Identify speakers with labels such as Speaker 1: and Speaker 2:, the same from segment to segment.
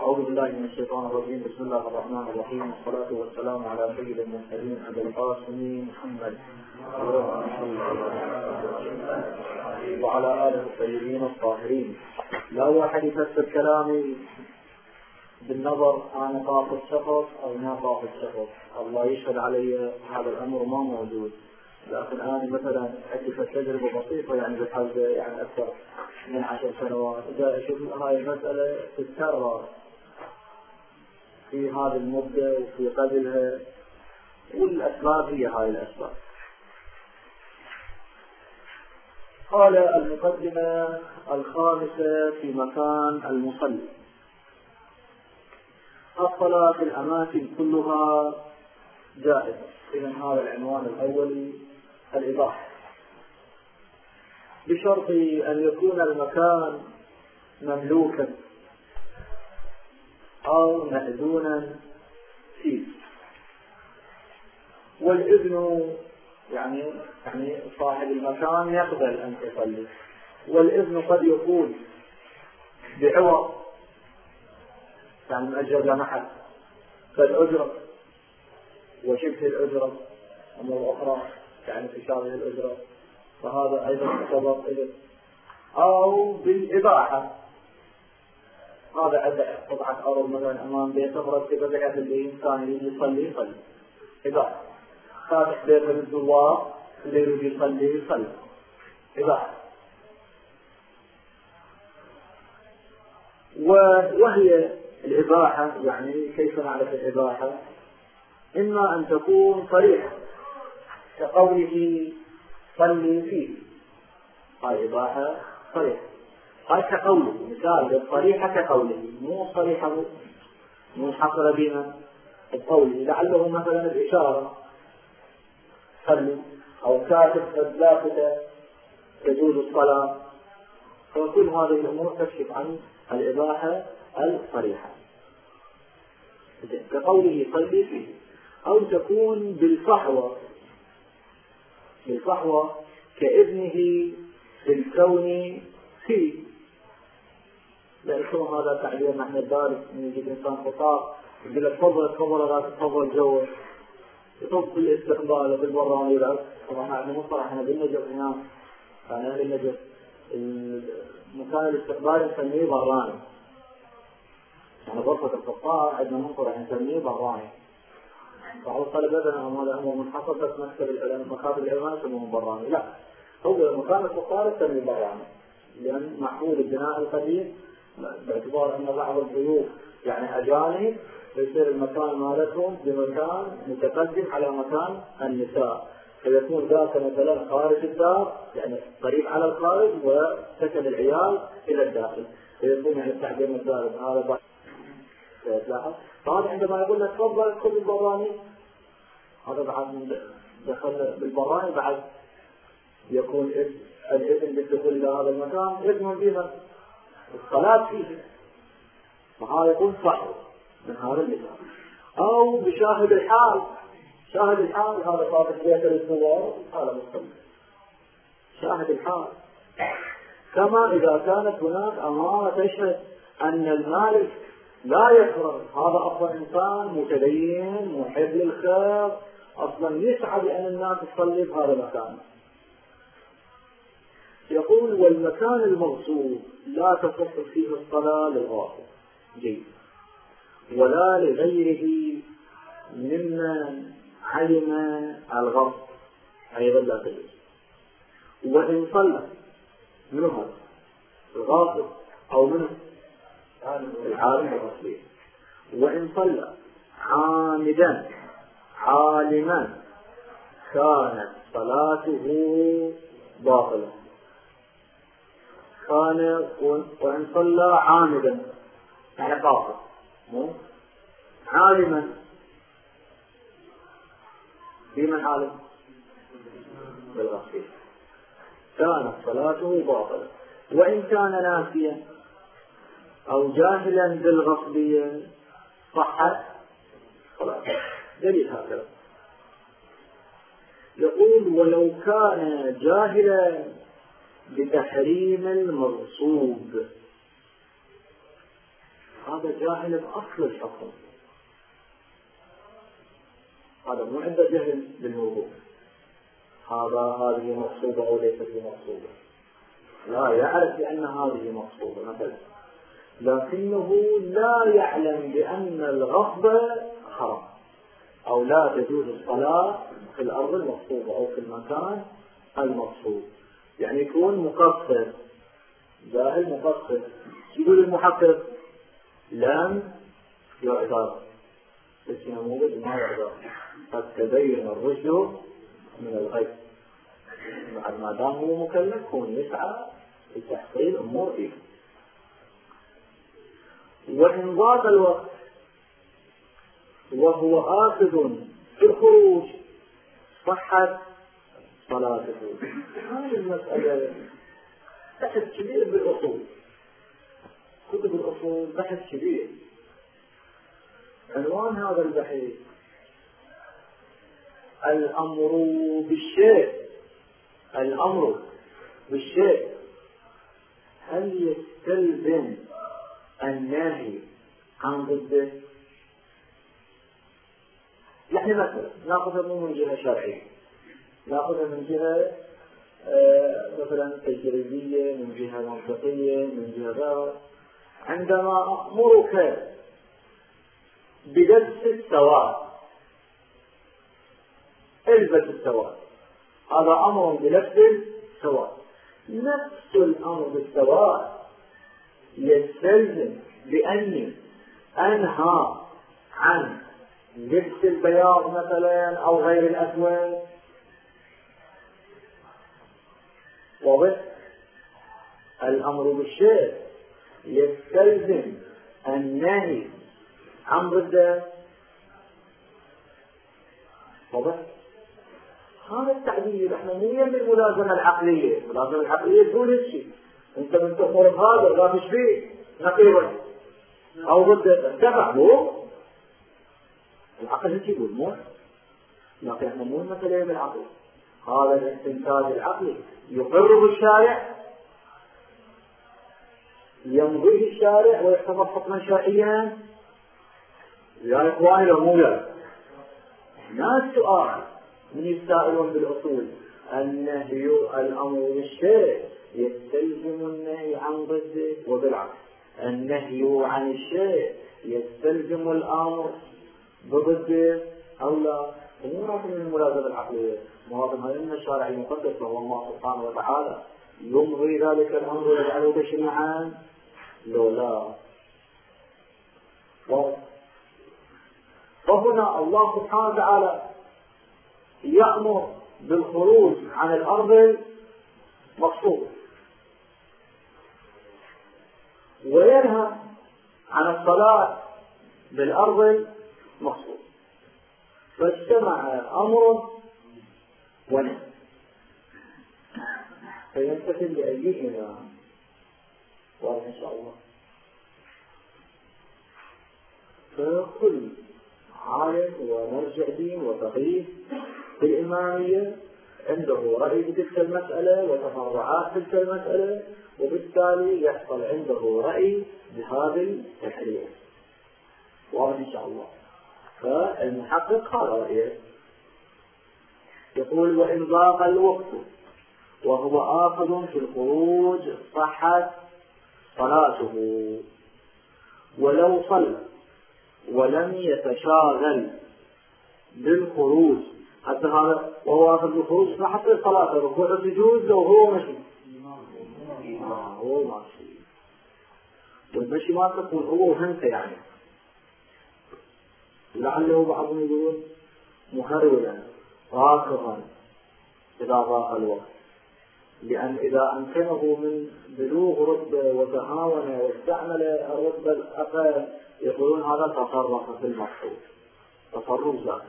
Speaker 1: أعوذ بالله من الشيطان الرجيم. بسم الله الرحمن الرحيم، والصلاة والسلام على سيد المرسلين أبي القاسم محمد وعلى آله الطيبين الطاهرين. لا هو حديث الكلام بالنظر عن طاق الشخص أو ناقاق الشخص، الله يشهد علي هذا الأمر ما موجود. لكن أنا مثلا عندي تجربة بسيطة يعني بحال يعني أكثر من 10 سنوات، إذا أشوف هاي المسألة تتكرر في هذه المدة وفي قبلها، والأسباب هي هاي الأسباب. قال المقدمة الخامسة في مكان المصلي: الصلاة في الأماكن كلها جائزة. إذن هذا العنوان الأولي الإباحة، بشرط أن يكون المكان مملوكا أو مأذونا فيه، والإذن يعني صاحب المكان يقبل أن تصلي، والإذن قد يكون بعوض يعني مأجر محل كالأجرة وشبه الأجرة، أمور أخرى يعني في شابه الأجرة، فهذا أيضا يعتبر إذن. أو بالإباحة، هذا عند قطعة أرض مثلا أمام بيت أخرى في بقعة الإنسان يريد يصلي إباحة، فاتح بيت الزوار اللي يريد يصلي إباحة. وهي الإباحة يعني كيف نعرف الإباحة؟ إما أن تكون صريحة كقوله صلي فيه، هاي إباحة صريحة، هاي كقوله مثال صريحة كقوله، مو صريحة منحصرة بما القول، لعله مثلا الإشارة صلي، أو كاتب لافتة تجوز الصلاة، فكل هذه الأمور تكشف عن الإباحة الصريحة كقوله صلي فيه. أو تكون بالصحوة كابنه في الكون فيه، لأنه هذا تعبير نحن الدارس من يجيب إنسان خطاب يقول لك تفضل جوه يطب بالاستقبال وبالبراني يلعب. طبعا نحن مصطلح احنا بالنجف هنا، يعني بالنجف مكان الاستقبال نسميه براني، يعني غرفة الخطاب عندنا مصطلح نسميه براني. بعض الطلبة لنا هذا أمر منحصر بس مكاتب العلماء يسموهم براني، لا، هو مكان الخطاب نسميه براني، لأن محمول البناء القديم باعتبار أن بعض الضيوف يعني أجانب يصير المكان مالتهم بمكان متقدم على مكان النساء، فيكون ذاك مثلا خارج الدار يعني قريب على الخارج، وسكن العيال إلى الداخل، فيكون يعني التعبير الدارج هذا بعض تلاحظ. فهذا عندما يقول لك تفضل كل البراني، هذا بعد دخل بالبراني بعد يكون الإذن بالدخول إلى هذا المكان إذن بما الصلاة فيه، وهذا يكون صحيح من هذا المثال. أو بشاهد الحال، شاهد الحال هذا صاحب بيت الزوار هذا مستمر شاهد الحال، كما إذا كانت هناك أمارة تشهد أن المالك لا يكره، هذا أصلا إنسان متدين محب للخير، أصلا يسعى بأن الناس تصلي في هذا المكان. يقول والمكان المغصوب لا تصح فيه الصلاة للغاصب جيد، ولا لغيره ممن علم الغصب أيضا لا تجوز. وإن صلى منه هذا الغاصب أو منه العالم الغصبي، وإن صلى عامدا عالما كانت صلاته باطلة. كان وإن صلى عامدا يعني قاصد، عالما بمن عالم بالغصب كانت صلاته باطلة. وإن كان ناسيا أو جاهلا بالغصبية صحت صلاته. دليل هذا يقول ولو كان جاهلا بتحريم المغصوب هذا جاهل بأصل الحكم، هذا مو عنده جهل بالوضوء، هذه مقصودة أو ليست بمقصودة، لا يعرف بأن هذه مقصودة مثلا، لكنه لا يعلم بأن الغصب حرام أو لا تجوز الصلاة في الأرض المقصودة أو في المكان المقصود. يعني يكون مقصر، جاهل مقصر. يقول المحقق لم يعذر، النموذج ما يعذر، قد تبين الرشد من الغي، بعد ما دام هو مكلف يكون يسعى لتحصيل أمور فيه. وإن ضاق الوقت وهو آخذ في الخروج صحت صلاته. هذه المسألة بحث كبير بالأصول، كتب الأصول بحث كبير. عنوان هذا البحث الأمر بالشيء، الأمر بالشيء هل يستلزم النهي عن ضده؟ يعني مثلا ناخذها مو من جهة شرعية، ناخذها من جهة مثلا تجريبية، من جهة منطقية، من جهة غير. عندما أمرك بلبس السواد، البس السواد، هذا أمر بلبس السواد. نفس الأمر بالسواد يستلزم بأني أنهى عن لبس البياض مثلا أو غير الأسود. واضح؟ الأمر بالشيء يستلزم النهي عن ضده. واضح؟ هذا التعبير احنا مو يم الملازمة العقلية، الملازمة العقلية تقول الشيء انت من تأمر هذا لا تشبيه نقيضا او ضده تبع، مو العقل هيك يقول، مو لكن احنا مو المسألة بالعقل. هذا الاستنتاج العقلي يقر الشارع، يمضيه الشارع ويعتبر حكما شرعيا. يا اخواني لو مو لا هنا السؤال من السائلون بالاصول، النهي الامر بالشيء يستلزم النهي عن ضده، وبالعكس النهي عن الشيء يستلزم الامر بضده او لا. مو راح من الملازمه العقليه، مواطن هذا من الشارع المقدس وهو الله سبحانه وتعالى يمضي ذلك الامر ويجعله تشريعا لو لا. فهنا الله سبحانه وتعالى يأمر بالخروج عن الأرض المقصود وينهى عن الصلاة بالأرض المقصود، فاجتمع أمره ونهى، فيمتثل لأيهما. واضح إن شاء الله. فكل عالم ومرجع دين وفقيه في الإمامية عنده رأي بتلك المسألة وتفرعات تلك المسألة، وبالتالي يحصل عنده رأي بهذا التحرير. واضح إن شاء الله. فالمحقق هذا رأيه، يقول وإن ضاق الوقت وهو آخذ في الخروج صحت صلاته، ولو صلى ولم يتشاغل بالخروج، حتى هذا وهو آخذ بالخروج صحت صلاته، ركوع السجود لو هو مشي هو ماشي، والمشي ما تكون هو وهمته، يعني لعله بعضهم يقول مهرولا راكبا إذا ضاق الوقت، لأن إذا أمكنه من بلوغ رتبة وتهاون واستعمل الرتبة الأقل يقولون هذا تصرف في المقصود، تصرف ذاتي.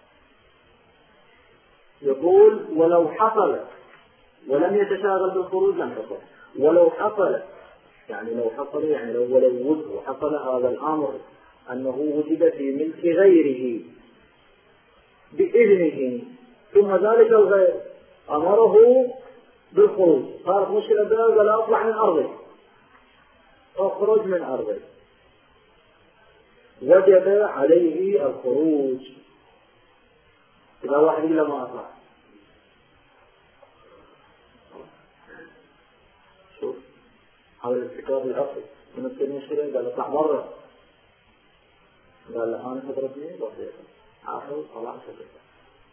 Speaker 1: يقول ولو حصل ولم يتشاغل بالخروج لم يحصل، ولو حصل يعني لو حصل يعني ولو حصل هذا الأمر أنه وجد في ملك غيره بإذنه، ثم ذلك الغير أمره بالخروج، صارت مشكلة بينه ولا أطلع من أرضه، أخرج من أرضه، وجب عليه الخروج. إذا واحد إلا ما أطلع، شوف هذا الارتكاب الأصلي من التنشرين، قال اطلع مرة، قال أنا تضربني بسيطة عافوا طلع سكتة.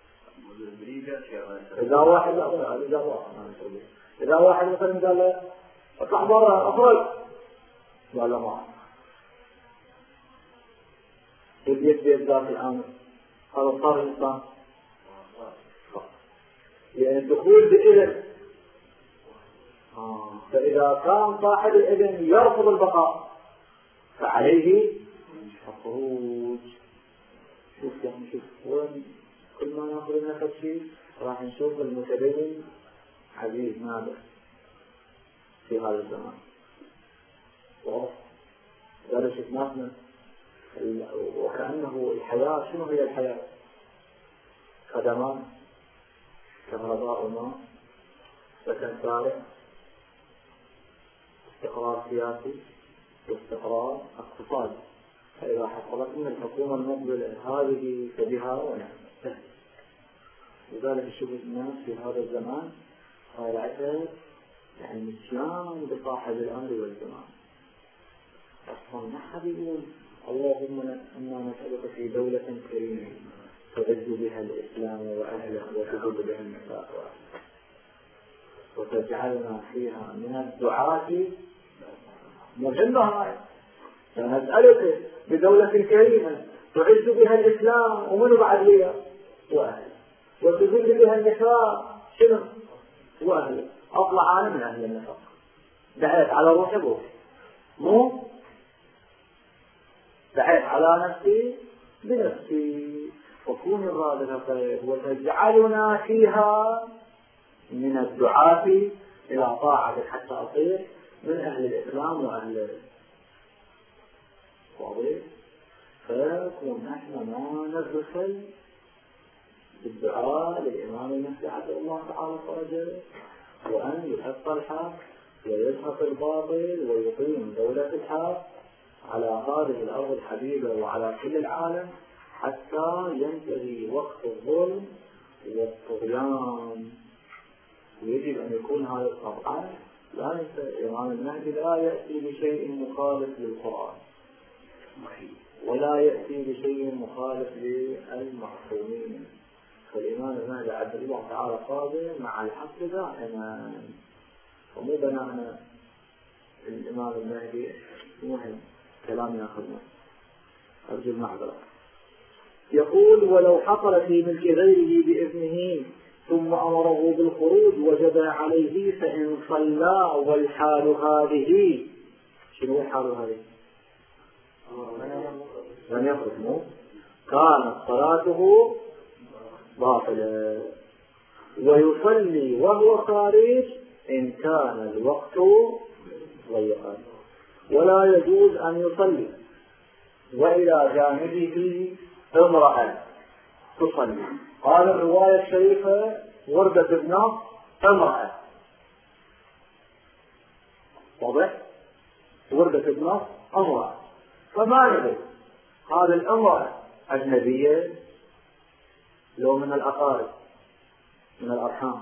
Speaker 1: إذا واحد إذا واحد مثلا قال له اطلع برا اخرج، قال له ما يبيت بيت ذات الأمر، هذا صار الإنسان يعني الدخول بإذن. فإذا كان صاحب الإذن يرفض البقاء فعليه الخروج. شوف يعني شوف وين كل ما ناخذ لنا شيء راح نشوف المتدين عزيز نادر في هذا الزمان. واضح؟ هذا شفناهنا وكأنه الحياة. شنو هي الحياة؟ خدمات، كهرباء وماء، سكن سارع، استقرار سياسي واستقرار اقتصادي. فإذا حصلت من الحكومة المقبلة هذه فبها ونعم. لذلك نشوف الناس في هذا الزمان طالعتها يعني نسيان بصاحب الأمر والزمان. أصلا ما حد يقول اللهم إنا نسألك في دولة كريمة تعز بها الإسلام وأهله وتذل بها النساء وتجعلنا فيها من الدعاة. مهمة هاي، فنسألك بدولة كريمة تعز بها الإسلام ومن بعد ليها وأهله وتذل بها النساء. شنو؟ وأهله. أطلع أنا من أهل النفاق، دعيت على روحي بروحي، مو دعيت على نفسي بنفسي. وكون الرادة خير وتجعلنا فيها من الدعاة إلى طاعة حتى أصير من أهل الإسلام وأهل واضح. فكون نحن ما ندخل بالدعاء للإمام المهدي عبد الله تعالى فرجه، وأن يحق الحق ويزهق الباطل ويقيم دولة الحق على هذه الأرض الحبيبة وعلى كل العالم حتى ينتهي وقت الظلم والطغيان. ويجب أن يكون هذا طبعا لا ننسى الإمام المهدي لا يأتي بشيء مخالف للقرآن ولا يأتي بشيء مخالف للمعصومين. فالإمام المهدي عبد الله تعالى قادر مع الحق دائما. ومو بناءنا الإمام المهدي مهم كلام ياخذنا. أرجو المعذرة. يقول ولو حصل في ملك غيره بإذنه ثم أمره بالخروج وجب عليه فإن صلى. والحال هذه شنو الحال هذه؟ لم يخرج مو كانت صلاته باطلة ويصلي وهو خارج إن كان الوقت ضيقا. ولا يجوز أن يصلي وإلى جانبه امرأة تصلي. قال الرواية الشريفة وردة ابنه امرأة. واضح؟ وردة ابنه امرأة. فما ندري هذه الامرأة أجنبية لو من الأقارب من الأرحام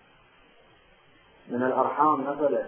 Speaker 1: مثلا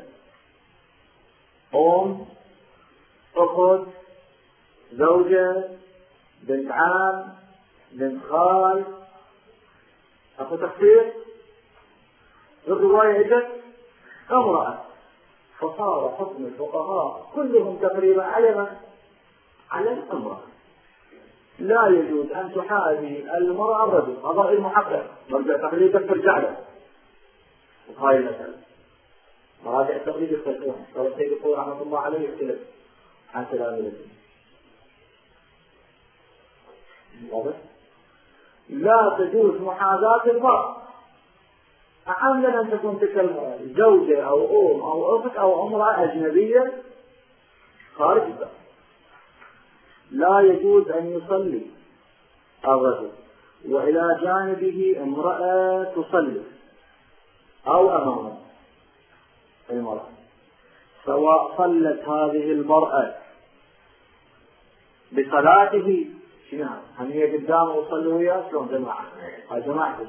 Speaker 1: أم أخت زوجة بنت عم بنت خال أخو تخفير. الرواية إجت امرأة. فصار حكم الفقهاء كلهم تقريبا على الامرأة. لا يجوز أن تحاذي المرأة الرجل. هذا غير محقق. مرجع تقليدك ترجع له. هاي المسألة مراجع التقليد يختلفون. قال السيد الخوي رحمة الله عليه يختلف عن كلام الذين. واضح؟ لا تجوز محاذاة المرأة. أحمل أن تكون تلك المرأة زوجة أو أم أو أخت أو امرأة أجنبية خارج الباب. لا يجوز أن يصلي الرجل وإلى جانبه امرأة تصلي أو أمامه المرأة، سواء صلت هذه المرأة بصلاته شنو هم هي قدامه وصلوا وياه شلون جماعة هاي جماعة.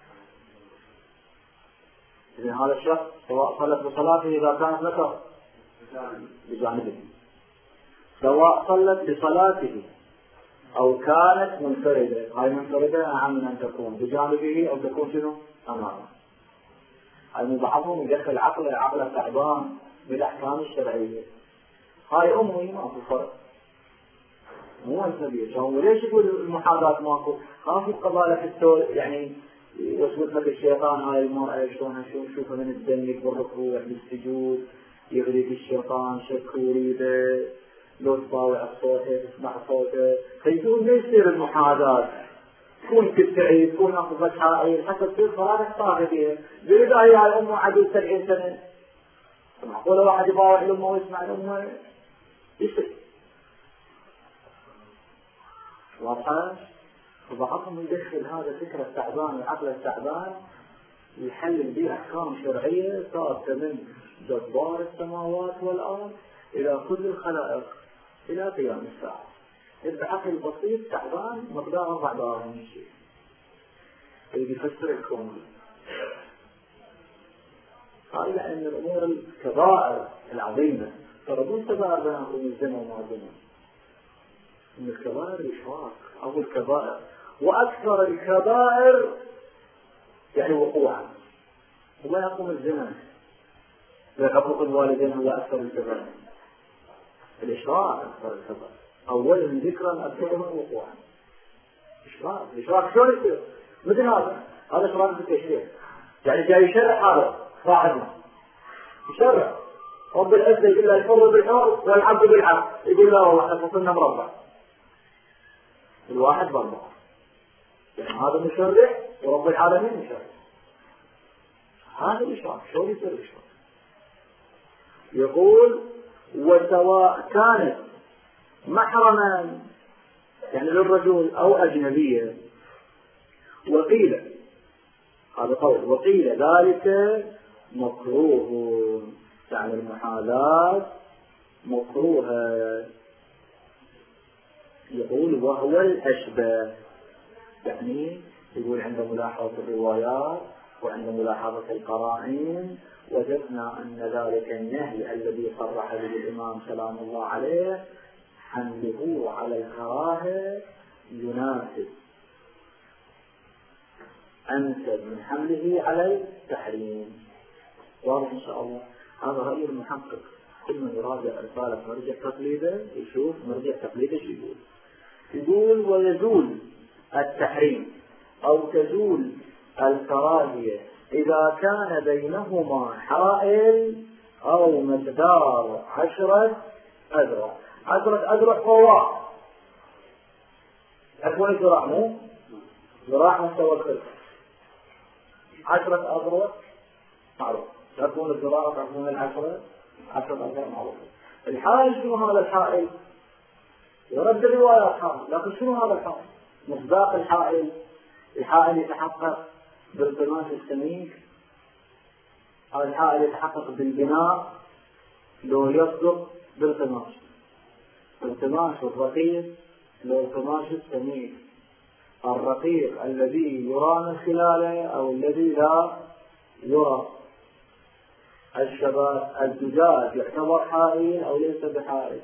Speaker 1: إذن هذا الشخص سواء صلت بصلاته إذا كانت لك بجانبه، سواء صلت بصلاته أو كانت منفردة، هاي منفردة أهم من أن تكون بجانبه أو تكون شنو أمامه. هاي بعضهم يدخل عقله تعبان بالأحكام الشرعية. هاي أمي ماكو فرق مو أنسبية. وليش يقول المحاذاة ماكو؟ خاف يبقى بالك التول يعني يوسوس لك الشيطان هاي المرأة شلونها شوفها من الدنيا بالركوع بالسجود يغريك الشيطان شك يريده لو تطاوع صوته تسمع صوته فيقول ما يصير المحاذاة تكون تبتعي تكون أخذ حائل حتى تصير صلاتك طاغية. بإذا هي الأمة عدو 70 سنة معقولة واحد يباوع الأمة ويسمع الأمة يصير واضحة. فبعضهم يدخل هذا فكرة التعبان العقل التعبان يحلل به أحكام شرعية صارت من جبار السماوات والأرض إلى كل الخلائق إلى قيام الساعة. إذا عقل بسيط تعبان مقدار 4 دراهم من الشيء اللي يفسر الكون. قال لأن الأمور الكبائر العظيمة ترى مو كبائر بينكم الزنا وما زنا، من الكبائر الإشراك أو الكبائر وأكثر الكبائر يعني وقوعا. وما يقوم الزنا بعقوق الوالدين هو أكثر الكبائر. الإشراك أكثر الكبائر أولا ذكرا أكثرهم وقوعا. الإشراك شلون يصير؟ مثل هذا إشراك في التشريع يعني جاي يشرع هذا صاحبنا يشرع رب العزة يقول له الحر بالحر والعبد بالعبد يقول له والله احنا فصلنا مربع الواحد ب4 يعني هذا مشرع ورب العالمين مشرع. هذا الإشراك شلون يصير الإشراك؟ يقول وسواء كانت محرما يعني للرجل أو أجنبية. وقيل هذا قول وقيل ذلك مكروه يعني المحاذاة مكروهة. يقول وهو الأشبه يعني يقول عند ملاحظة الروايات وعند ملاحظة القرائن وجدنا أن ذلك النهي الذي صرح به الإمام سلام الله عليه حمله على الكراهة يناسب أنسب من حمله على التحريم. واضح إن شاء الله. هذا رأي المحقق. كل من يراجع رسالة مرجع تقليده يشوف مرجع تقليده شو يقول ويزول التحريم أو تزول الكراهية إذا كان بينهما حائل أو مقدار 10 أذرع. 10 أذرع فواء أكون الزراع مو زراع مستوى الخلق 10 أذرع معروف. تكون الزراعة تكون 10 أذرع معروف. الحائل شنو هذا الحائل؟ يرد الروايات حائل لكن شنو هذا الحائل؟ مصداق الحائل يتحقق بالتماس السميك. الحائل يتحقق بالبناء لو يصدق بالتماس التماس الرقيق لو التماس السميك. الرقيق الذي يرى من خلاله أو الذي لا يرى. الزجاج يعتبر حائل أو ليس بحائل.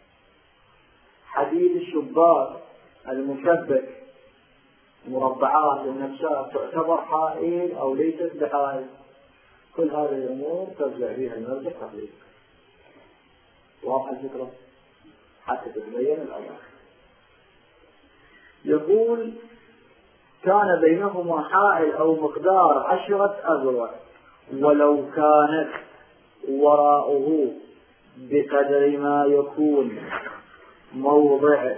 Speaker 1: حديد الشباك المشبك مربعات النقشات تعتبر حائل أو ليست بحائل. كل هذه الأمور ترجع بها المرجع تقليد. واضح الفكرة حتى تتبين الأمر. يقول كان بينهما حائل أو مقدار 10 أذرع ولو كانت وراءه بقدر ما يكون موضع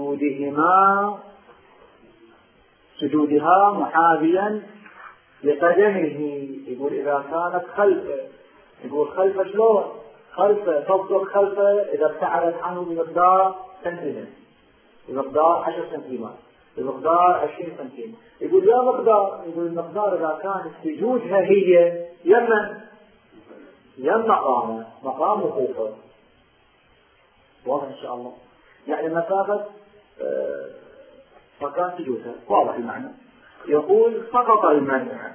Speaker 1: سجودها محاذيا لقدمه. يقول إذا كانت خلفه يقول خلفه شلون؟ خلفه تفضل خلفه إذا ابتعدت عنه بمقدار سنتيمتر بمقدار 10 سنتيمتر بمقدار 20 سنتيمتر. يقول لا مقدار. يقول المقدار إذا كانت سجودها هي يم مقام وقوفه. واضح إن شاء الله. يعني مسافة مكان سجودها. واضح المعنى. يقول سقط المنع،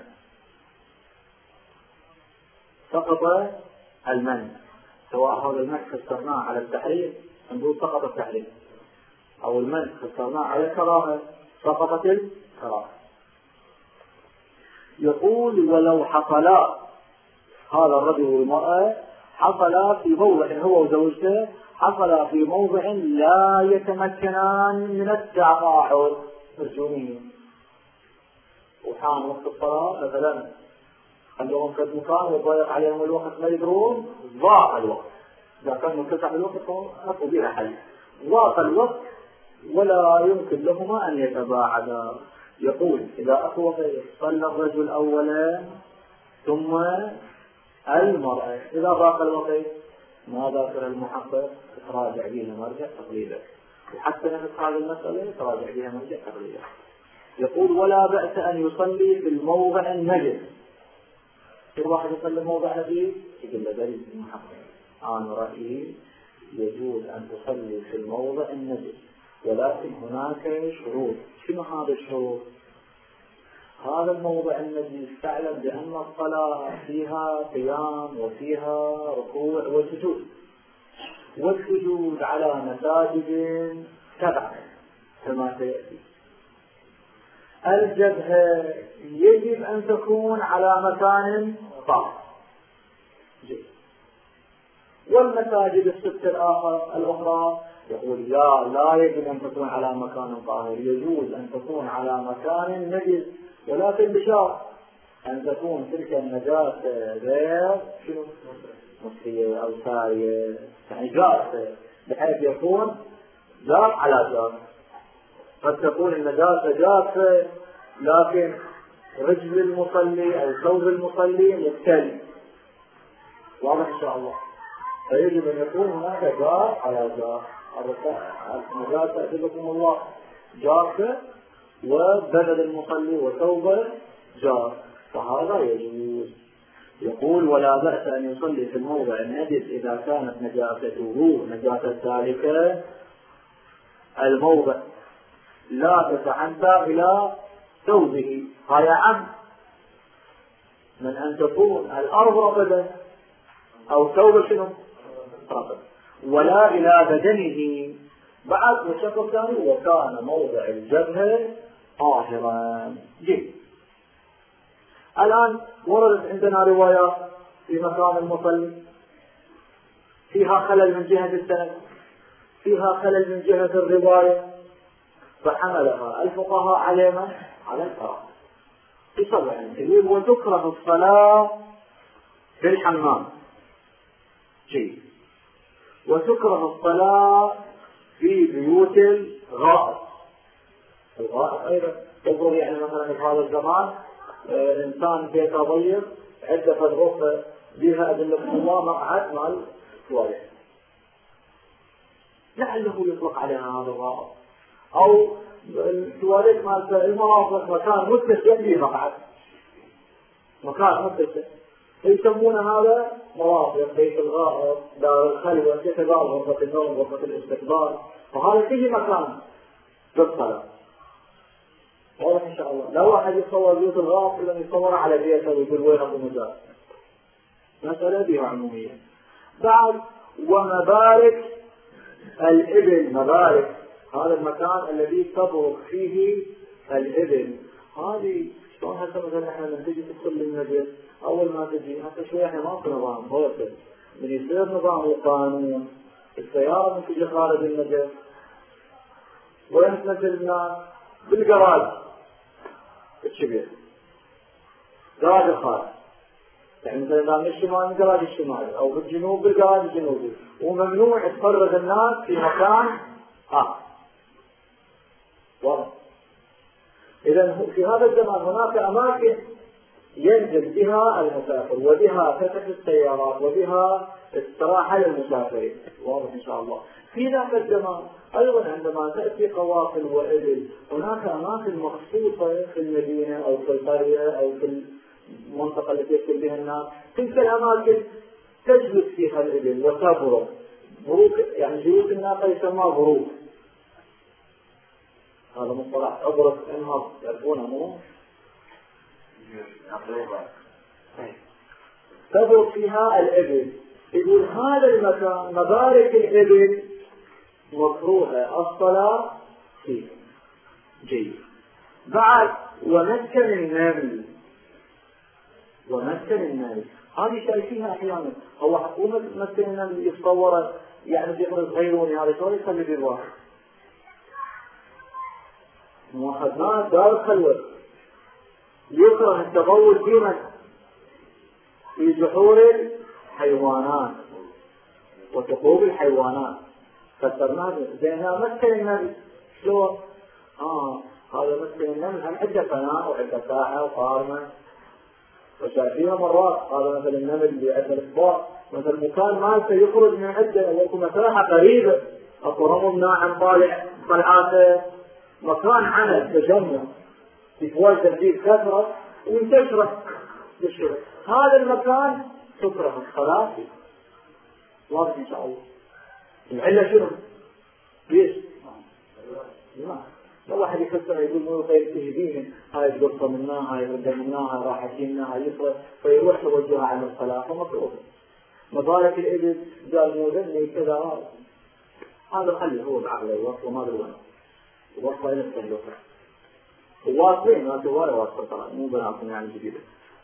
Speaker 1: سقط المنع، سواء هذا المنع فسرناه على التحريم نقول سقط التحريم، أو المنع فسرناه على الكراهة سقطت الكراهة. يقول ولو حصلا، هذا الرجل والمرأة حصلا في موضع، هو وزوجته حصلا في موضع لا يتمكنان من التقاعد مرجونين، وحان وقت الصلاة مثلا خلوهم في مكان وضيق عليهم الوقت ما يدرون، ضاق الوقت. إذا كان متسع الوقت أكو بها حل، ضاق الوقت ولا يمكن لهما أن يتباعدا. يقول إذا أكو وقت صلى الرجل أولا ثم المرأة، إذا ضاق الوقت ما ذاكر المحقق تراجع بها مرجع تقليدا، وحتى نفس هذه المسألة تراجع بها مرجع تقليدا. يقول ولا بأس أن يصلي في الموضع النجس. كل واحد يصلي موضع نجس يقول له دليل المحقق أنا رأيي يجوز أن تصلي في الموضع النجس، ولكن هناك شروط. شنو هذا الشروط؟ هذا الموضع النجس تعلم بأن الصلاة فيها قيام وفيها ركوع وسجود، والسجود على مساجد 7 كما سيأتي. الجبهة يجب أن تكون على مكان طاهر، والمساجد ال6 الأخرى يقول لا يجب أن تكون على مكان طاهر، يجوز أن تكون على مكان نجس، ولكن بشرط أن تكون تلك النجاسة غير مصرية أو سارية، يعني جافة بحيث يكون جاف على جاف. قد تكون النجاسة جافة لكن رجل المصلي أو ثوب المصلي مبتل، واضح إن شاء الله. فيجب أن يكون هناك جاف على جاف. النجاسة أجلكم الله جافة وبدل المصلي وثوبه جاف، فهذا يجوز. يقول ولا بأس أن يصلي في الموضع النجس إذا كانت نجاسته نجاسة ذلك الموضع لا تتعدى إلى ثوبه، هاي عم من أن تكون الأرض رطبة أو ثوب شنو رطب، ولا إلى بدنه بعد. والشق الثاني وكان موضع الجبهة طاهرا. جيد. الآن وردت عندنا روايات في مكان المصلي فيها خلل من جهة السند، فيها خلل من جهة الرواية، فحملها الفقهاء على الكراهة. يصلح الكبير. وتكره الصلاة في الحمام، شيء، وتكره الصلاة في بيوت الغائط. الغائط أيضا تقول يعني مثلا في هذا الزمان إنسان بيته ضيق عدة غرفة بها أدلكم الله مقعد مال تواليت، لعله يطلق عليها هذا الغائط، أو التواليت مال المرافق مكان متسع فيه مقعد، مكان متسع يسمون هذا مرافق، بيت الغائط، دار الخلوة، كتبار، غرفة النوم، غرفة الاستقبال، وهذا فيه مكان للصلاة. واضح إن شاء الله. لو واحد يتصور بيوت الغائط إلا يتصور على بيته ويقول وين أبو مجال، مسألة بها عمومية. بعد ومبارك الإبل، مبارك هذا المكان الذي تبرك فيه الإبل. هذه شلون هسه مثلا احنا لما تجي تدخل للمسجد اول ما تجي هسه شوي احنا ماكو نظام هوسل، من يصير نظام وقانون السياره من تجي خارج المسجد وين تنزل الناس بالجراج الكبير، جراج الخارج، يعني مثلا بالشمال الجراج الشمالي او بالجنوب بالجراج الجنوبي، وممنوع تفرغ الناس في مكان واضح. إذا في هذا الزمان هناك أماكن ينزل بها المسافر وبها فتح السيارات وبها استراحة للمسافرين، واضح إن شاء الله. في ذاك الزمان أيضا عندما تأتي قوافل وإبل هناك أماكن مخصوصة في المدينة أو في القرية أو في المنطقة التي يسكن بها الناس، تلك الأماكن تجلس فيها الإبل وتبرك، بروك يعني جلوس الناقة يسمى بروك، هذا مصطلح أبرز انهض يعرفونه مو؟ تبرك فيها الإبل. يقول هذا المكان مبارك الإبل مكروهة الصلاة فيه. جيد. بعد ومسكن النمل. ومسكن النمل هذه شايفينها أحيانا. هو حكومة مسكن النمل يتصور يعني بيخرج غيروني هذا شو يخلي بالواحد مؤخذات دار الخلوة. يكره التغول فيها في جحور الحيوانات وثقوب الحيوانات. فسرناه زينها مسكن النمل. شلون؟ هذا مسكن النمل هم عدة فناء وعدة ساحة وقارمة وشايفينها مرات. هذا مثل النمل بعدة الإصبع مثل مكان مالته يخرج من عدة ويكون مساحة قريبة أكو رمض ناعم طالع طلعاته مكان عنه تجمع في فواج تنفيذ كثرة وانتشرت بالشرق. هذا المكان تكره الصلاة فيه. واضح إن شاء الله. العلة شنو؟ ليش؟ لا واحد يفسر يقول مو خير تهدين هاي القرصة منها هاي الردة منها هاي راحتين هاي يسرى فيروح توجهها عن الصلاة فمطلوب. مبارك الإبل قال مو ذني كذا هذا خلي هو بعقله يوصل ما بالوان وصل إلى السلوكة واصلين ما توالا واصل طبعا مو بناكم يعني جديدة.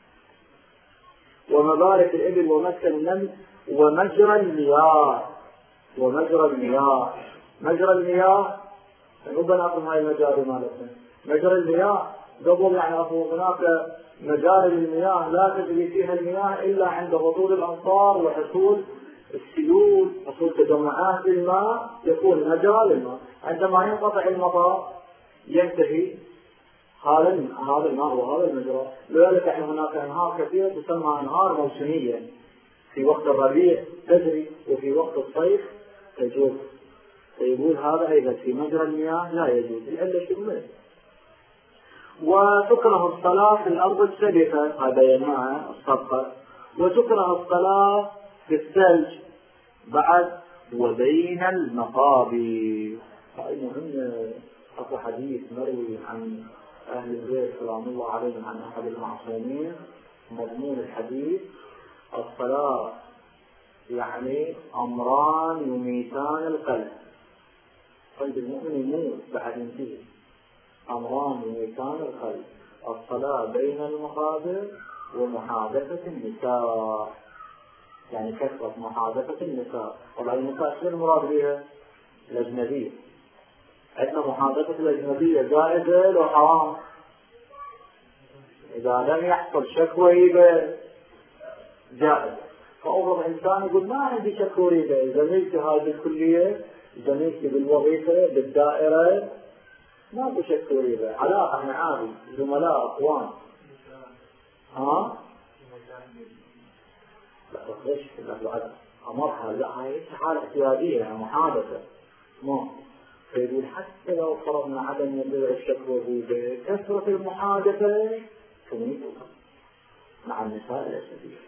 Speaker 1: ومبارك الإبل ومسكن النمل ومجرى المياه. ومجرى المياه. مجرى المياه مو بناكم هاي المجاري مالتنا. مجرى المياه قبل يعني هناك مجاري المياه لا تجري فيها المياه إلا عند هطول الأمطار وحصول السيول حصول تجمعات الماء يكون مجرى للماء. عندما ينقطع المطر ينتهي هذا الماء وهذا المجرى. لذلك يعني هناك أنهار كثيرة تسمى أنهار موسمية في وقت الربيع تجري وفي وقت الصيف تجوز. فيقول هذا أيضا في مجرى المياه لا يجوز إلا شمال. وتكره الصلاة في الأرض السبخة هذا ينهى الصدقة. وتكره الصلاة في الثلج بعد وبين المقابر. هاي مهمة. أكو حديث مروي عن أهل البيت سلام الله عليهم عن أحد المعصومين مضمون الحديث الصلاة يعني أمران يميتان القلب. قلب المؤمن يموت بعد ينتهي. أمران يميتان القلب الصلاة بين المقابر ومحادثة النساء. يعني كثرة محادثة النساء. طبعا النساء شو المراد بها؟ الأجنبية. عندنا محادثة الأجنبية جائزة لو حرام؟ إذا لم يحصل شكوى ريبة جائزة. فأفضل إنسان يقول ما عندي شكوى ريبة زميلتي هذه الكلية زميلتي بالوظيفة بالدائرة ما أبو شكوى ريبة علاقة احنا عادي زملاء أخوان. لا ليش بعد أمرها لا هاي حالة اعتيادية يعني محادثة ما. فيقول حتى لو فرضنا عدم يدعي الشكوى ريبة كثرة المحادثة تميت مع النساء الأجنبية.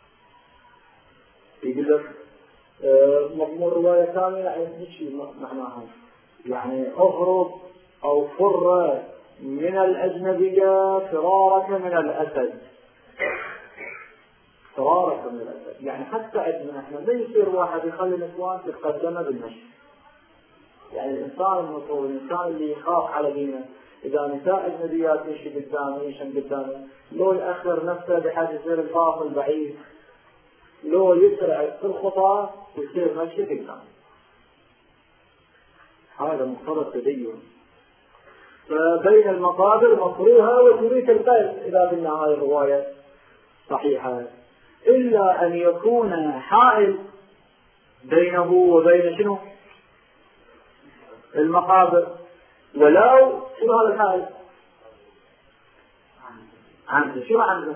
Speaker 1: يقول لك مضمون رواية ثانية يعني شيء معناها يعني اهرب أو فر من الأجنبية فرارك من الأسد. فرارك من الأسد يعني حتى عندنا احنا ما يصير واحد يخلي النسوان تتقدم بالمشي. يعني الإنسان المفروض الإنسان اللي يخاف على دينه إذا نساء أجنبيات يمشي قدامه يشم قدامه لو يأخر نفسه بحيث يصير الفاصل بعيد لو يسرع في الخطى ويصير مشي قدامه. هذا مقتضى التدين. فبين المقابر مكروهة وتريد القلب إذا قلنا هذه الرواية صحيحة إلا أن يكون حائل بينه وبين شنو؟ المقابر. ولو شنو هذا الحائل؟ عنده شنو عنده؟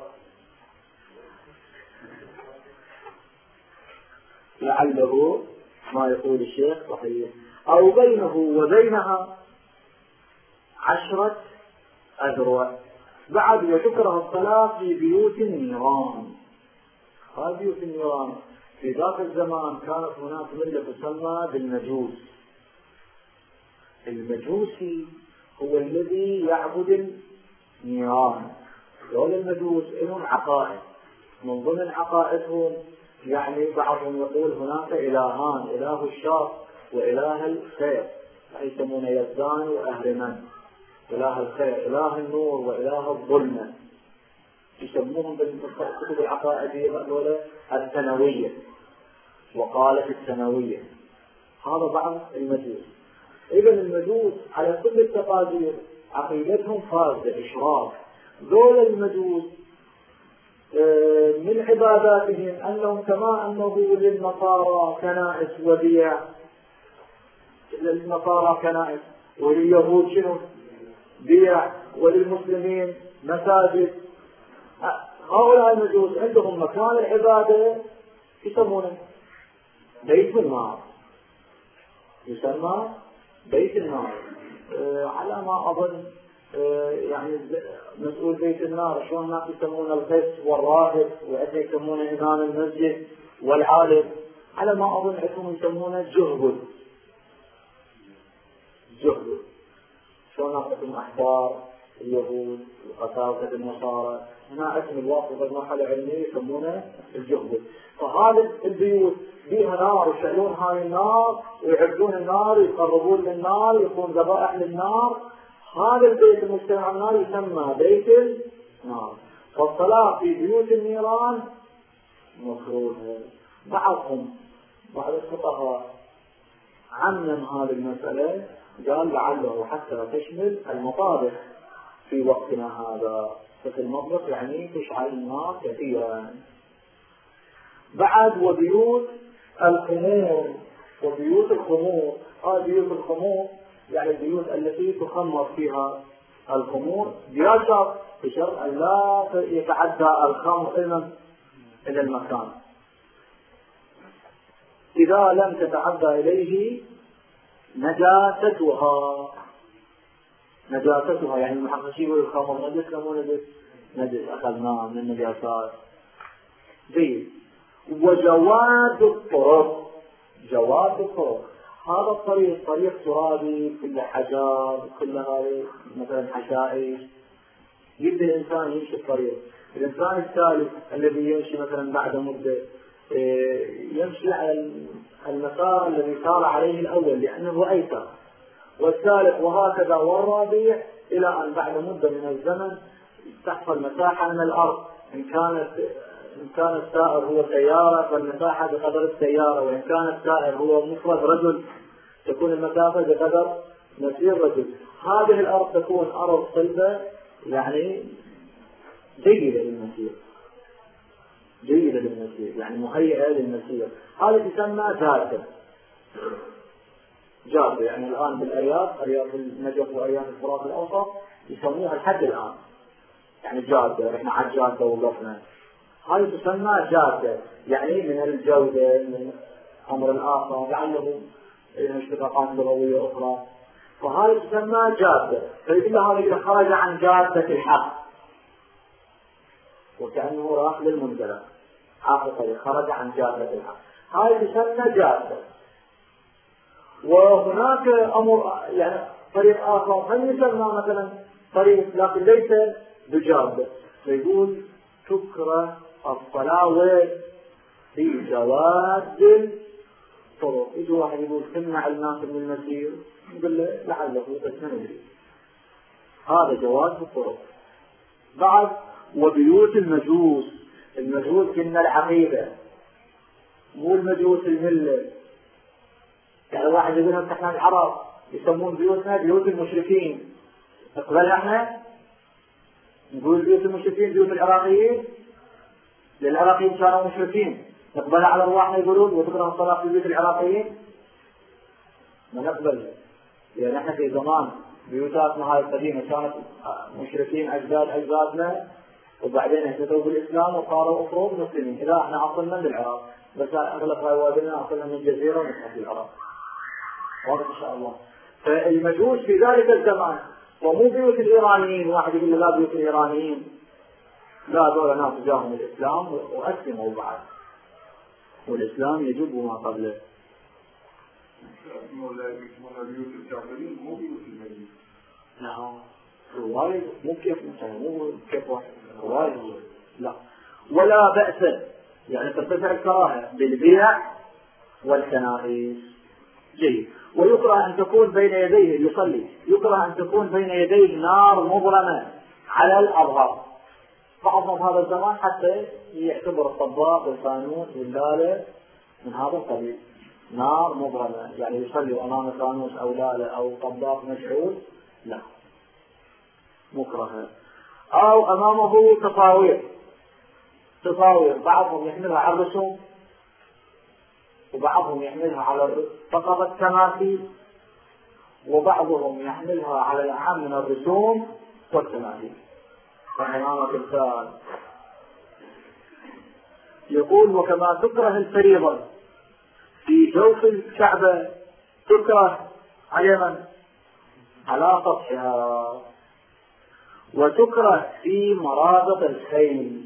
Speaker 1: لعله ما يقول الشيخ صحيح أو بينه وبينها 10 أذرع. بعد وتكره الصلاة في بيوت النيران. هذه بيوت النيران في ذاك الزمان كانت هناك ملة تسمى بالمجوس. المجوسي هو الذي يعبد النيران. دول المجوس لهم عقائد، من ضمن عقائدهم يعني بعضهم يقول هناك إلهان، إله الشر وإله الخير، يسمونه يزدان وأهرمان. إله الخير إله النور وإله الظلمة، يسموهم بالكتب العقائدية هذول الثانوية، وقالت الثانوية. هذا بعض المجوس. إذا المجوس على كل التقادير عقيدتهم فاسدة إشراك. دول المجوس من عباداتهم أنهم كما أنه للنصارى كنائس وبيع، للنصارى كنائس ولليهود شنو؟ بيع، وللمسلمين مساجد. هؤلاء المجوس عندهم مكان العبادة يسمونه بيت النار، يسمى بيت النار. على ما أظن يعني مسؤول بيت النار شلون الناس يسمون القس والراهب، وعندما يسمون إمام المسجد والعالم، على ما أظن عندهم يسمونه الجهبل. جهبل شلون ناقصهم أحبار اليهود وقساوسة النصارى، هنا اسم الواقع بالمرحلة العلمية يسمونه الجهبل. فهذه البيوت فيها نار ويشعلون هاي النار ويعبدون النار ويقربون للنار ويكون ذبائح للنار. هذا البيت المجتمع النار يسمى بيت النار. فالصلاة في بيوت النيران مكروهة. بعض الفقهاء عمم هذه المسألة، قال لعله حتى تشمل المطابخ في وقتنا هذا، ففي المطبخ يعني تشعل النار كثيرا. بعد وبيوت الخمور، وبيوت الخمور، بيوت الخمور يعني البيوت التي تخمر فيها الخمور بشرط أن لا يتعدى الخمر إلى المكان. إذا لم تتعدى إليه نجاستها يعني المحققين يقولوا الخمر نجس، مو نجس أخذناه من النجاسات. زين. وجواد الطرق، هذا الطريق طريق ترابي كل حجار، كل هذه مثلا حشائش، يبدأ الإنسان يمشي الطريق. الإنسان الثالث الذي يمشي مثلا بعد مدة يمشي على المسار الذي سار عليه الأول لأنه أيسر، والثالث وهكذا، والرابع، إلى أن بعد مدة من الزمن تحصل مساحة من الأرض. إن كان السائر هو سيارة فالمساحة بقدر السيارة، وإن كان السائر هو مفرد رجل تكون المسافة بقدر مسير رجل. هذه الأرض تكون أرض صلبة يعني جيدة للمسير يعني مهيئة للمسير. هذا يسمى جادة. يعني الآن بالأرياف، أرياف النجف وأرياف الفرات الأوسط يسموها لحد الآن يعني جادة. إحنا على الجادة وقفنا، هذه تسمى جادة يعني من الجودة، من أمر الآخر لعله اشتقاقات لغوية أخرى، فهذه تسمى جادة. فيقول هذا إذا خرج عن جادة الحق وكأنه راح للمنزلة، حقيقة خرج عن جادة الحق، هذه تسمى جادة. وهناك أمر يعني طريق آخر فيسمى مثلا طريق لكن ليس بجادة، فيقول تكره الصلاة في جواد الطرق. يجي واحد يقول تمنع الناس من المسير، يقول له لعله بس ما ندري. هذا جواز الطرق. بعد وبيوت المجوس كنا العقيدة، مو المجوس الملة. يعني واحد يقول لهم احنا العرب يسمون بيوتنا بيوت المشركين، نقبلها احنا نقول بيوت المشركين بيوت العراقيين، للعراقيين كانوا مشركين، نقبلها على ارواحنا يقولون وتكره الصلاة في بيوت العراقيين؟ ما نقبلها، لأن احنا في زمان بيوتاتنا هاي القديمة كانت مشركين أجدادنا، وبعدين اهتدوا بالإسلام وصاروا أفراد مسلمين. إذا احنا أصلنا من العراق، بس أغلب روادنا أصلنا من الجزيرة ونحن في العراق. واضح إن شاء الله. فالمجوس في ذلك الزمان ومو بيوت الإيرانيين. واحد يقول لا بيوت الإيرانيين، لا، دول ناس جاهم الإسلام وأسلموا بعد، والإسلام يجب ما قبله. نعم رواية مو كيف مثلا مو كيف واحد رواية لا. ولا بأس يعني ترتفع الكراهة بالبيع والكنائس. جيد. ويكره أن تكون بين يديه يصلي، يكره أن تكون بين يديه نار مظلمة على الأظهر. بعضهم هذا الزمان حتى يعتبر الطباخ والفانوس واللالة من هذا القبيل، نار مظلمة يعني يصلي أمام فانوس أو لالة أو طباخ مشعول لا مكره. أو أمامه تصاوير بعضهم يحملها على الرسوم وبعضهم يحملها على فقط التماثيل وبعضهم يحملها على الأعم من الرسوم والتماثيل. فحمامة الثال يقول وكما تكره الفريضة في جوف الكعبة تكره على على سطحها، وتكره في مرابط الخيل،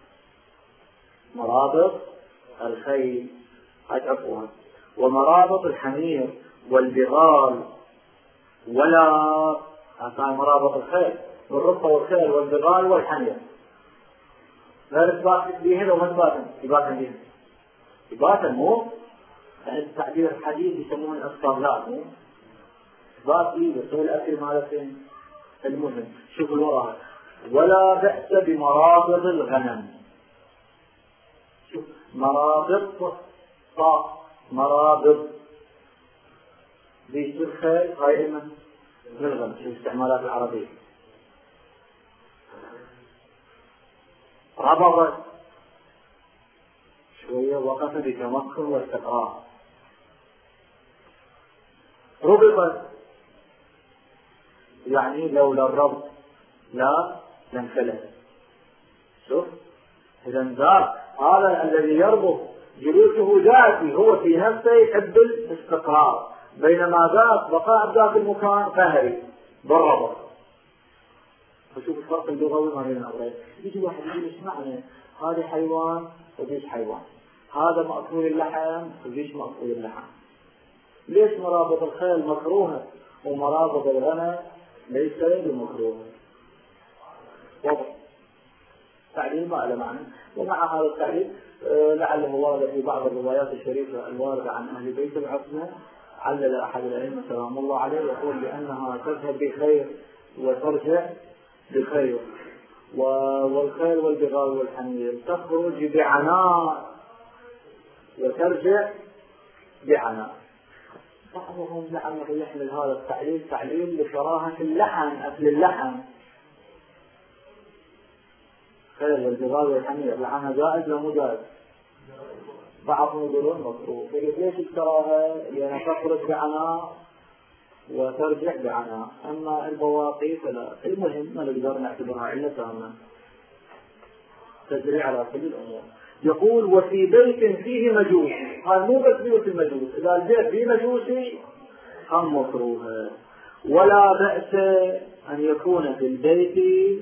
Speaker 1: مرابط الخيل عفوا ومرابط الحمير والبغال. ولا هذا مرابط الخيل والرقة والخيل والبغال والحمير لا إثبات به وما إثباتا به إثباتا مو يعني التعبير الحديث يسمونه الأسطرلات مو إثبات به بس الأكل مالتين. المهم شوف الوراء ولا بأس بمرابط الغنم. شوف مرابط بيصير خيل هاي من الغنم. شوف استعمالات العربية ربط شوية وقف بتمكن واستقرار. ربط يعني لولا الربط لا لانفلت. شوف إذا ذاك هذا الذي يربط جلوسه ذاتي هو في نفسه يحب الاستقرار، بينما ذاك بقاء ذاك المكان قهري بالربط. فشوف الفرق اللغوي ما بين الأمرين. يجي واحد يقول ايش معنى هذا حيوان وذيش حيوان، هذا مأكول اللحم وذيش مأكول اللحم. ليش مرابط الخيل مكروهة ومرابط الغنم ليس بمكروهة؟ واضح تعليل ما له معنى. ومع هذا التعليل لعله واضح في بعض الروايات الشريفة الواردة عن أهل بيت العصمة علل أحد الأئمة سلام الله عليه يقول لأنها تذهب بخير وترجع بخير، والخيل والبغال والحمير تخرج بعناء وترجع بعناء. بعضهم لعله يحمل هذا التعليل تعليل لكراهة اللحم أكل اللحم. خير والبغال والحمير لعنها جائز ولا مو جائز؟ بعضهم يقولون مكروه. ليش الكراهة؟ لأنها تخرج بعناء وترجع بعناء. أما البواقي فلا. المهم ما نقدر نعتبرها علة تامة تجري على كل الأمور. يقول وفي بيت فيه مجوس. هذا مو بس بيوت المجوس، إذا البيت فيه مجوسي هم مكروه. ولا بأس أن يكون في البيت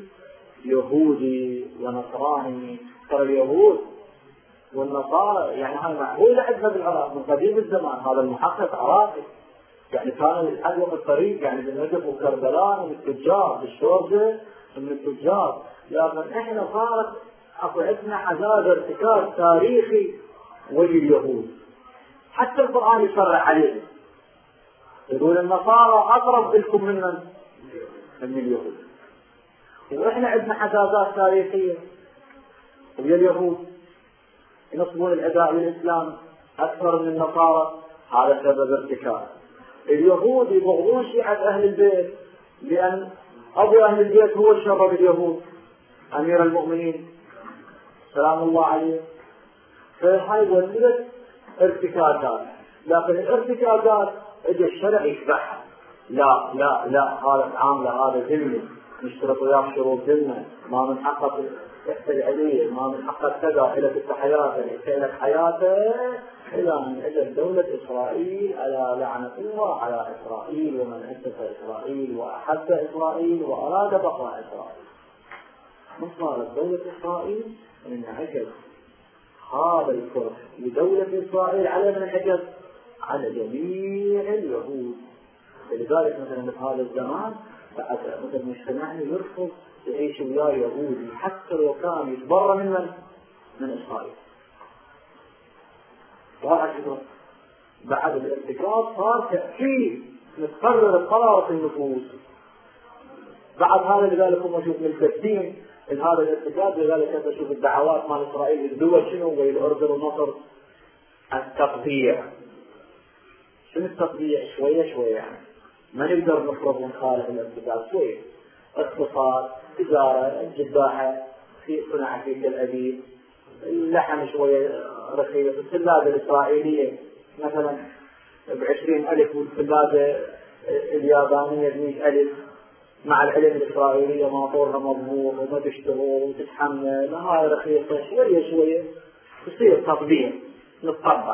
Speaker 1: يهودي ونصراني. ترى اليهود والنصارى يعني هذا معقول عندنا بالعراق من قديم الزمان. هذا المحقق عراقي يعني كانوا يتحدثوا الطريق يعني بالنجف وكربلاء من التجار بالشوربة من التجار. لكن احنا صارت اكو عندنا حزازة ارتكاز تاريخي وجه اليهود. حتى القرآن يصرح عليه يقول النصارى اقرب لكم من اليهود. واحنا عندنا حزازات تاريخية ويا اليهود ينصبون العداء للإسلام أكثر من النصارى. هذا سبب ارتكاز. اليهود يبغضون شيعة أهل البيت لأن أبو أهل البيت هو الشر باليهود أمير المؤمنين سلام الله عليه. فهاي ولدت ارتكازات. لكن الارتكازات اجى الشرع يشبعها. لا لا لا هذا عامله هذا ذمي نشترط وياه شروط ذمه ما من حقك تحصل عليه ما من حقك كذا لك حياته لك حياته إلى أن أجت دولة إسرائيل على لعنة الله على إسرائيل ومن أسس إسرائيل وأحب إسرائيل وأراد بقاء إسرائيل. من صارت دولة إسرائيل من عجز هذا الكره لدولة إسرائيل على من عجز على جميع اليهود. لذلك مثلا في هذا الزمان مثلا مجتمعنا يرفض يعيش وياه يهودي حتى لو كان يتبرى من إسرائيل. بعد الارتكاب صار تأكيد متقرر القرار في النفوس. بعد هذا لذلك هم شوف ملتفتين هذا الارتكاب. لذلك انت تشوف الدعوات مال إسرائيل الدول شنو زي الأردن ومصر التقطيع. شنو التقطيع؟ شوية شوية يعني ما نقدر نفرض ونخالف الارتكاب شوية. اقتصاد، تجارة، الجباحة في صناعة في تل أبيب، اللحم شوية رخيص، الثلاجة الإسرائيلية مثلا ب20,000 والثلاجة اليابانية ب100,000، مع العلم الإسرائيلية ماطورها مضبوط وما تشتغل وتتحمل هاي رخيصة. شوية شوية تصير تطبيع نتطبع.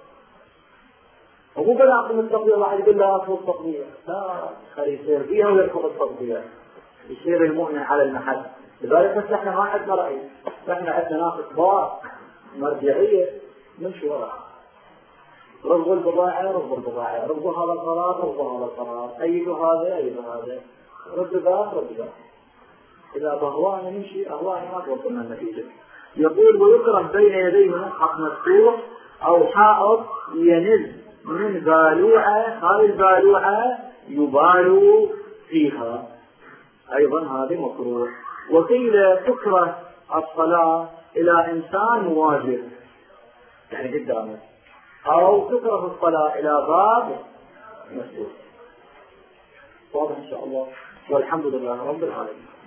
Speaker 1: ومو بلاقم التطبيع واحد يقول لا أطلب التطبيع، لا خلي يصير فيها ويركض التطبيع، يصير المؤمن على المحل. لذلك بس احنا ما عندنا رأي، احنا عندنا ناس كبار مرجعية نمشي وراء. رفضوا البضائع رفضوا البضائع، رفضوا هذا القرار رفضوا هذا القرار، أيدوا هذا أيدوا هذا، ردوا ذاك ردوا ذاك. إذا بهوانا نمشي أهوانا ما توصلنا النتيجة. يقول ويكره بين يديه مصحف مفتوح أو حائط ينز من بالوعة، هذه البالوعة يبال فيها أيضا هذه مكروه. وقيل تكره الصلاة إلى إنسان واجب يعني قدامه، أو تكره الصلاة إلى باب مسدود. واضح إن شاء الله، والحمد لله رب العالمين.